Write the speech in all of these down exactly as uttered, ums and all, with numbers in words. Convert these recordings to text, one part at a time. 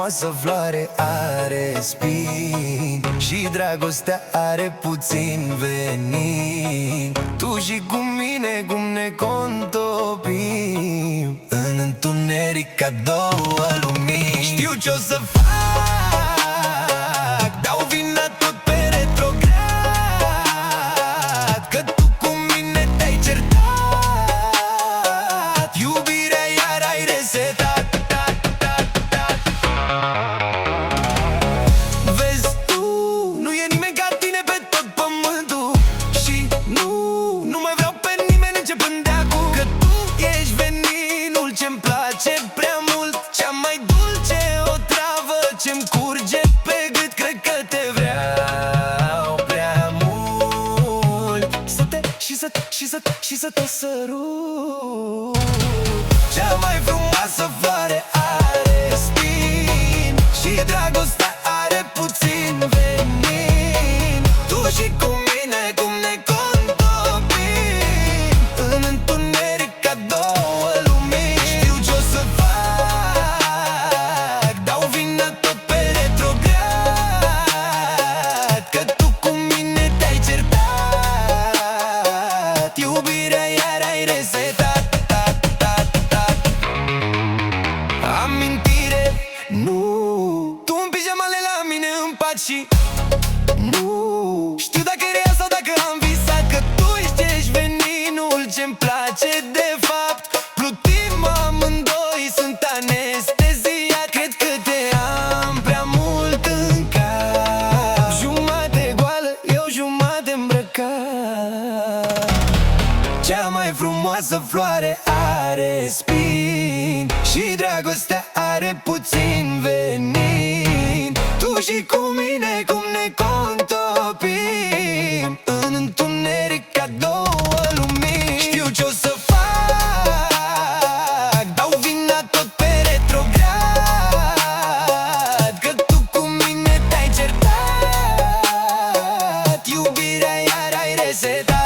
frumoasă floare are spini și dragostea are puțin venin. Tu și cu mine cum ne contopim în întuneric ca două lumini. Știu ce-o să fac, dau vina tot pe retrograd, că tu cu mine te-ai certat, iubirea iar ai resetat. Vezi tu, nu e nimeni ca tine pe tot pământul și nu, nu mai vreau pe nimeni începând de acum, că tu ești veninul ce-mi place prea mult, cea mai dulce otravă ce-mi curge pe gât. Cred că te vreau prea mult, să te și să și să și să te sărut. Cea mai frumoasă floare are spini și dragostea are puțin venin. Tu și cu mine cum ne contopim în întuneric ca două lumini. Știu ce-o să fac, dau vina tot pe retrograd, că tu cu mine te-ai certat, iubirea iar ai resetat. Amintire, nu, tu în pijamale la mine în pat și nu știu dacă e real sau dacă am visat, că tu ești, ești veninul ce-mi place de fapt. Plutim amândoi, sunt anesteziat, cred că te am prea mult în cap. Jumate goală, eu jumate îmbrăcat. Cea mai frumoasă floare are spini și dragostea are puțin venin. Tu și cu mine cum ne contopim în întuneric ca două lumini. Știu ce-o să fac, dau vina tot pe retrograd, că tu cu mine te-ai certat, iubirea iar ai resetat.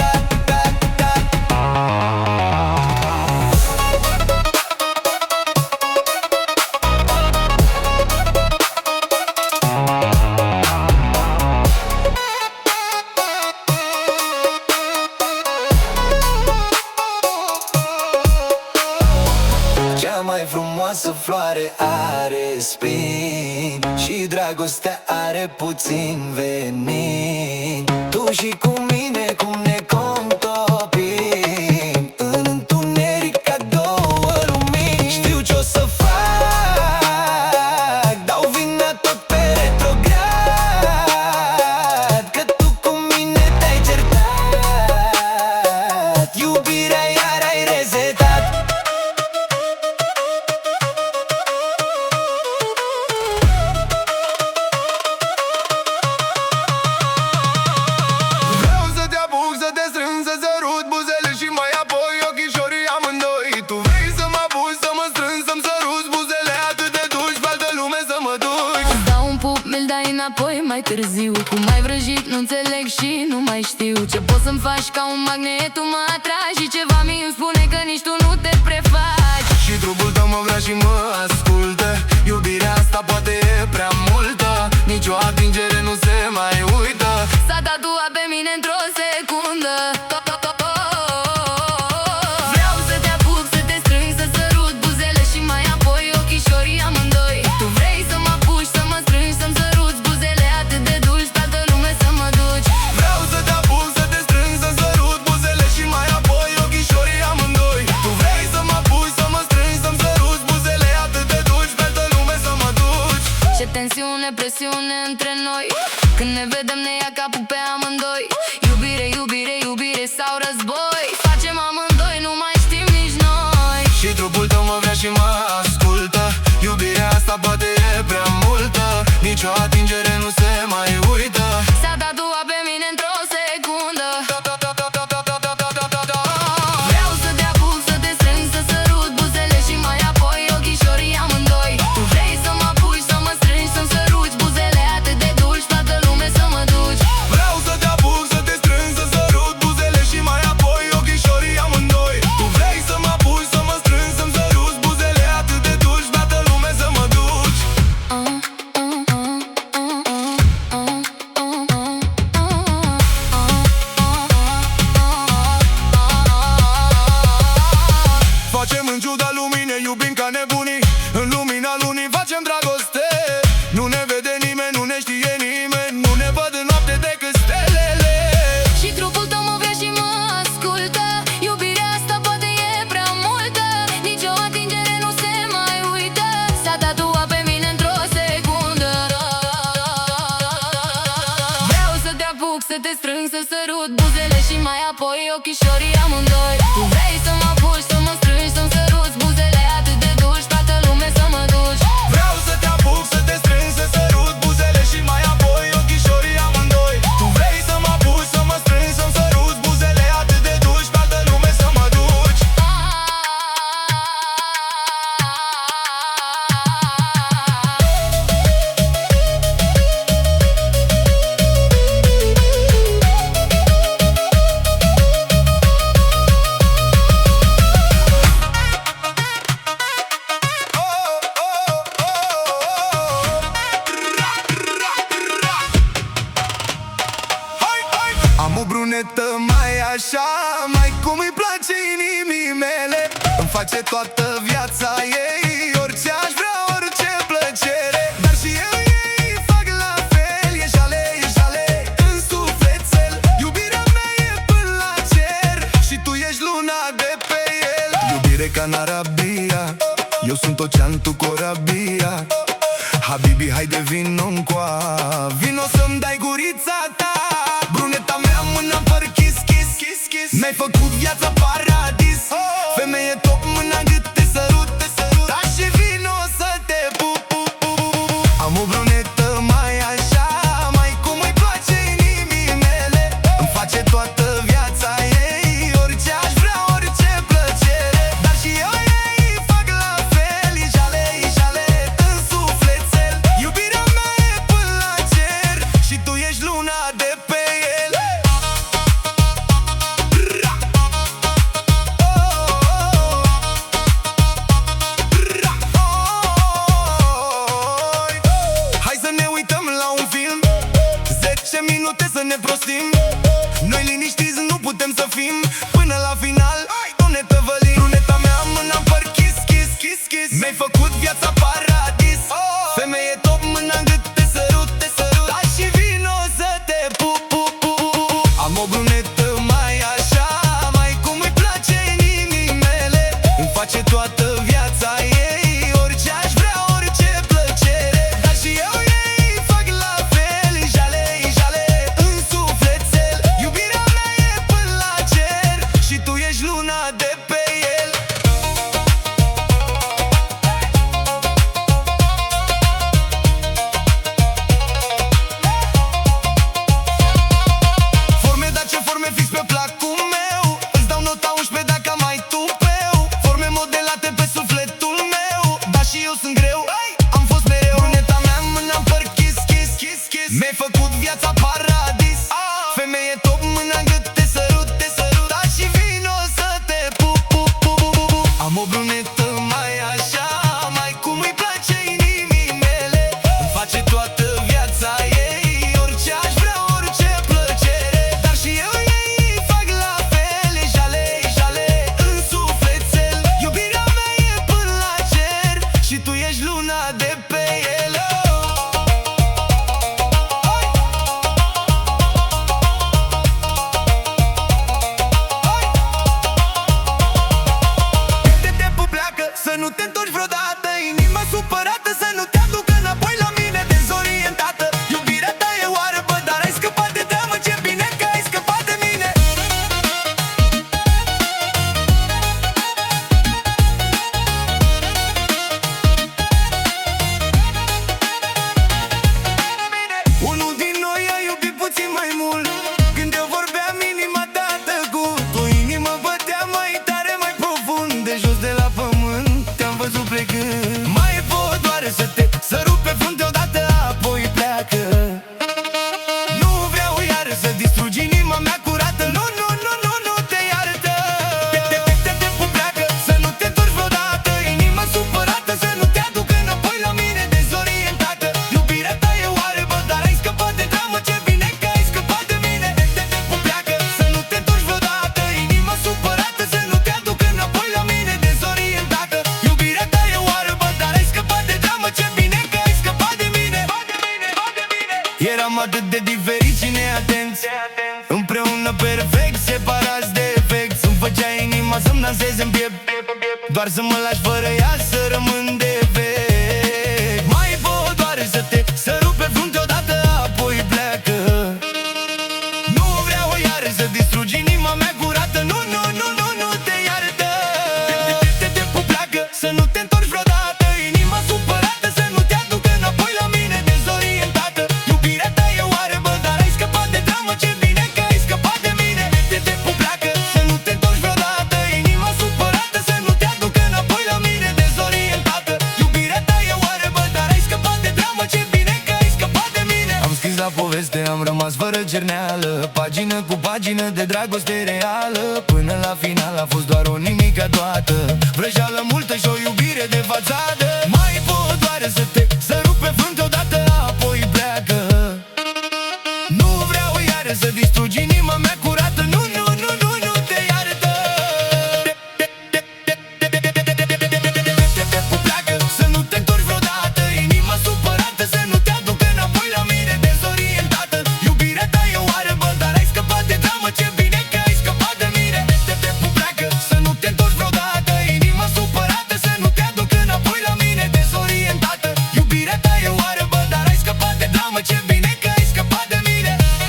Cea mai frumoasă floare are spini și dragostea are puțin venin. Tu și cu mine cum ne contopim în întuneric ca două lumini. Știu ce-o să fac, dau vina tot pe retrograd, că tu cu mine te-ai certat, iubirea iar ai resetat. Vreau să te apuc, să te strâng, să sărut buzele și mai apoi ochișorii amândoi. Tu vrei să mă apuci, să mă strâng, să-mi săruți buzele atât de dulci, pe altă lume să mă duci. Îți dau un pup, mi-l dai înapoi mai târziu. Cum ai vrăjit, nu înțeleg și nu mai știu. Ce poți să-mi faci ca un magnet, tu mă atragi și ceva mi-mi spune că nici tu nu te prefaci. Și trupul tău mă vrea și mă ascultă. Iubirea asta poate e prea multă, nici o atingere nu se mai uită. S-a tatuat pe mine într-o secundă. Vreau să te apuc, să te strâng, să sărut buzele și mai apoi ochișorii amândoi. Tu vrei să mă apuci, să mă strângi, să-mi săruți buzele atât de dulci, pe altă lume să mă duci. Vreau să te apuc, să te strâng, să sărut buzele și mai apoi ochișorii amândoi. Tu vrei să mă apuci, să mă strângi, să-mi săruți buzele atât de dulci, pe altă lume să mă duci. Ce tensiune, presiune între noi, când ne vedem ne ia capul pe amândoi. Iubire, iubire, iubire apuc să te strâng, să sărut buzele și mai apoi ochișorii amândoi. Tu vrei să mă apuci, să mă strângi, să-mi săruți buzele atât de dulci, toată lume să mă duci. Vreau să te apuc, să te strâng, să sărut buzele și mai apoi ochișorii amândoi. Tu vrei să mă apuci, să mă strâng, să-mi săruți buzele atât de dulci, toată lume să mă duci. Am o brunetă mai așa, mai cum îi place inimii mele. Îmi face toată viața ei, orice aș vrea, orice plăcere. Dar și eu ei fac la fel, e jale, e jale în sufletel. Iubirea mea e până la cer și tu ești luna de pe el. Iubire ca în Arabia, eu sunt ocean, tu corabia. Habibi, haide vino-n coa, vino să-mi dai gurița ta. Bruneta mea, mâna păr kiss, kiss, kiss, kiss. Mi-ai făcut viața paradis. Femeie top, mâna în gât, te sărut, te sărut. Da și vino să te pup, pup, pup, pup. Am o brunetă mai așa, mai cum îi place inimii mele. Îmi face toată viața ei, orice aș vrea, orice plăcere. Dar și eu ei fac la fel, e jale, e jale în sufletel. Iubirea mea e până la cer și tu ești luna de pe el. Hai să ne uităm la un film, zece minute să ne prostim. Noi liniștiți nu putem să fim, până la final nu ne tăvălim. Bruneta mea, mâna în păr, kiss, kiss, kiss, kiss. Mi-ai făcut viața paradis. Femeie top, mâna în gât, te sărut, te sărut. Da și vino să te pup, pup, pup, pup. Am o brunetă mai așa, mai cum îi place inimii mele. Îmi face toată viața ei, orice aș vrea, orice plăcere. Dar și eu ei fac la fel, e jale, e jale în sufletel. Iubirea mea e până la cer și tu ești luna de pe el. Forme, dar ce forme fix pe placul meu. Îți dau nota unsprezece dacă mai tupeu. Forme modelate pe sufletul meu, dar și eu sunt greu, am fost mereu. Bruneta mea, mâna în păr, kiss, kiss, kiss, kiss. Mi-ai făcut viața paradis. Femeie top, mâna în gât, te sărut, te sărut. Da și vino să te pup, pup, pup, pup, pup. Am o brunetă mai așa, mai cum îi place inimii mele. Îmi face toată viața ei, orice aș vrea, orice plăcere. Dar și eu ei fac la fel, e jale, e jale în sufletel. Iubirea mea e până la cer și tu ești luna de pe el. Te te pup, pleacă, să nu te întorci vreodată. Inima supărată să nu te aducă înapoi la mine, dezorientată. Iubirea ta e oarbă, dar ai scăpat de teamă. Ce bine că ai scăpat de mine. Unul din noi a iubit puțin mai mult. Când eu vorbeam, inima ta a tăcut. O inimă bătea mai tare, mai profund. De jos de la pământ te-am văzut plecând. Mai pot doar să te sărut pe frunte odată, apoi pleacă. Nu vreau iar să distrugi inima mea curată. Nu, nu, nu, nu, nu te iartă. Te, te, te, te, te pup, pleacă, să nu te întorci vreodată. Inima supărată să nu te aducă înapoi la mine, dezorientată. Iubirea ta e oarbă, dar ai scăpat de dramă. Ce bine că ai scăpat de mine. Te, te, te pup, pleacă, să nu te întorci vreodată. Inima supărată să nu te aducă înapoi la mine, dezorientată. Iubirea ta e oarbă, dar ai scăpat de dramă. Ce bine că ai scăpat de mine. Eram atât de diferiți și neatenți, împreună perfect, separați de efect. Îmi făcea inima să-mi danseze în piept, doar să mă lași fără ea să rămân defect. Mai pot doar să te sărut pe frunte odată, apoi pleacă. cerneală, pagină cu pagină de dragoste reală. Până la final a fost doar o nimica toată, vrăjeală multă și o iubire de fațadă. Mai pot doar să te sărup pe frunte odată, apoi pleacă. Nu vreau iară să distrugi inima mea curată. Nu, nu, nu, nu, nu te iartă. Pleacă, să nu te întorci vreodată. Inima supărată să nu te aducă înapoi la mine dezorientată. Iubirea ta e o oarbă, dar ai scăpat de dramă. Ce bine că ai scăpat de mine. Pleacă, să nu te întorci vreodată. Inima supărată să nu te aducă înapoi la mine dezorientată. Iubirea ta e o oarbă, dar ai scăpat de dramă. Ce bine că ai scăpat de mine.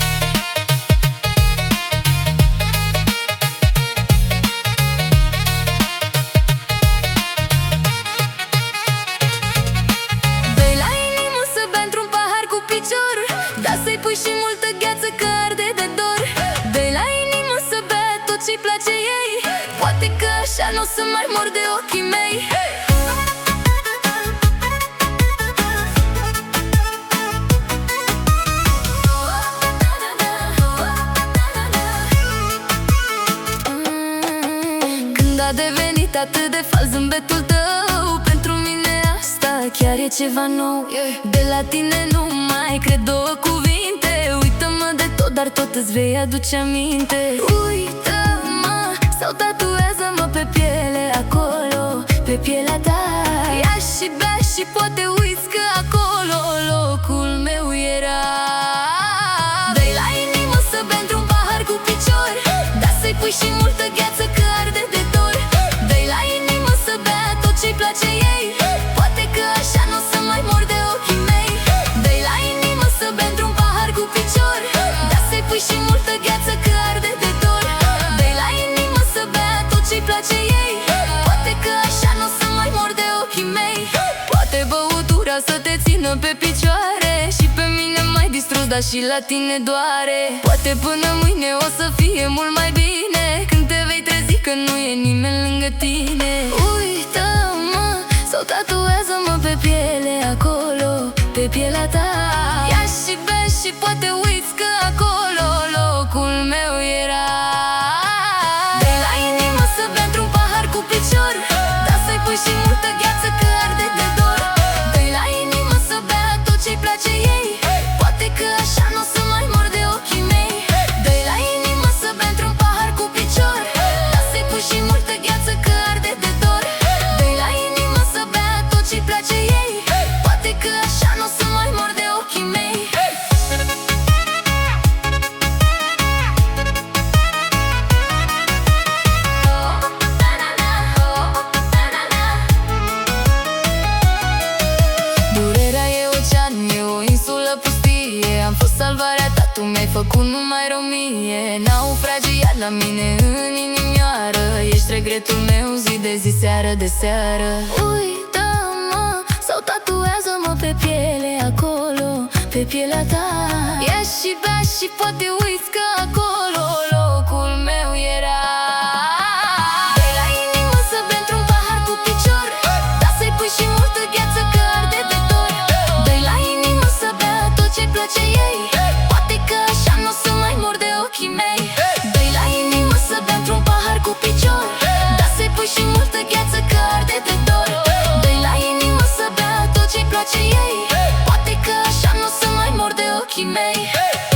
Dă-i la inimă să bea într-un pahar cu picior, dar să-i pui și multă gheață că arde de dor. Dă-i la inimă să bea tot ce-i place ei, poate că așa n-o să mai mor de ochii mei. Când a devenit atât de fals zâmbetul tău, pentru mine asta chiar e ceva nou. De la tine nu mai cred două cuvinte. Uită-mă de tot, dar tot îți vei aduce aminte. Uită-mă sau tatuează-mă pe piele acolo, pe pielea ta. Ia și bea și poate uiți că acolo locul meu era. Dă-i la inimă să bea într-un pahar cu picior, dar să-i pui și multă gheață că arde de dor. Dă-i la inimă să bea tot ce-i place ei, poate că așa n-o să mai mor de ochii mei. Dă-i la inimă să bea într-un pahar cu picior, dar să-i pui și multă gheață că arde de dor. Dă-i la inimă să bea tot ce-i place ei, poate că așa n-o să mai mor de ochii mei. Poate băutura să te țină pe picioare, și pe mine m-ai distrus, dar și la tine doare. Poate până mâine o să fie mult mai bine, când te vei trezi că nu e nimeni lângă tine. Uită-mă sau tatuează-mă pe piele acolo, pe pielea ta. Ia și bea și poate uiți că acolo locul meu era. Dă-i la inimă să bea într-un pahar cu picior, dar să-i pui și multă gheață că arde de dor. Dă-i la inimă să bea tot ce-i place ei, poate că așa n-o să mai mor de ochii mei. Dă-i la inimă să bea într-un pahar cu picior, dar să-i pui și multă gheață că arde de dor. Dă-i la inimă să bea tot ce-i place ei, poate că așa n-o să mai mor de ochii mei. Durerea e ocean, e o insulă pustie. Am fost salvarea ta, tu mi-ai făcut numai rău mie. Naufragiat la mine în inimioară, ești regretul meu zi de zi, seară de seară. Uită-mă sau tatuează-mă pe piele acolo, pe pielea ta. Ia și bea și poate uiți că acolo locul meu era. Dă-i la inimă să bea într-un pahar cu picior, dar să-i pui și multă gheață că arde de dor. Dă-i la inimă să bea tot ce-i place ei, poate că așa n-o să mai mor de ochii mei. Dă-i la inimă să bea într-un pahar cu picior, dar să-i pui și multă gheață că arde de dor. Dă-i la inimă să bea tot ce-i place ei, poate că așa n-o să mai mor de ochii mei.